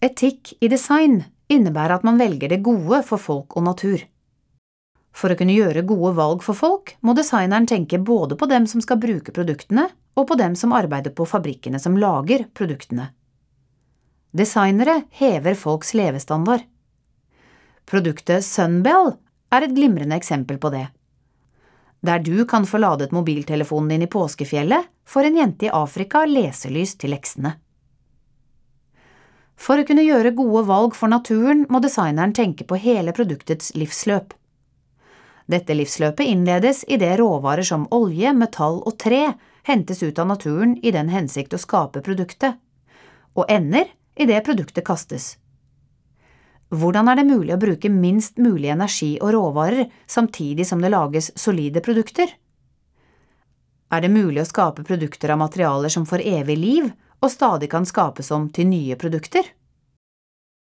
Etikk i design innebærer at man velger det gode for folk og natur. For å kunne gjøre gode valg for folk, må designeren tenke både på dem som skal bruke produktene, og på dem som arbeider på fabrikkene som lager produktene. Designere hever folks levestandard. Produktet Sunbell er et glimrende eksempel på det. Der du kan få ladet mobiltelefonen din i påskefjellet, får en jente i Afrika leselys til leksene. For å kunne gjøre gode valg for naturen må designeren tenke på hele produktets livsløp. Dette livsløpet innledes i det råvarer som olje, metall og tre hentes ut av naturen i den hensikt å skape produktet, og ender i det produktet kastes. Hvordan er det mulig å bruke minst mulig energi og råvarer samtidig som det lages solide produkter? Er det mulig å skape produkter av materialer som får evig liv og stadig kan skapes om til nye produkter?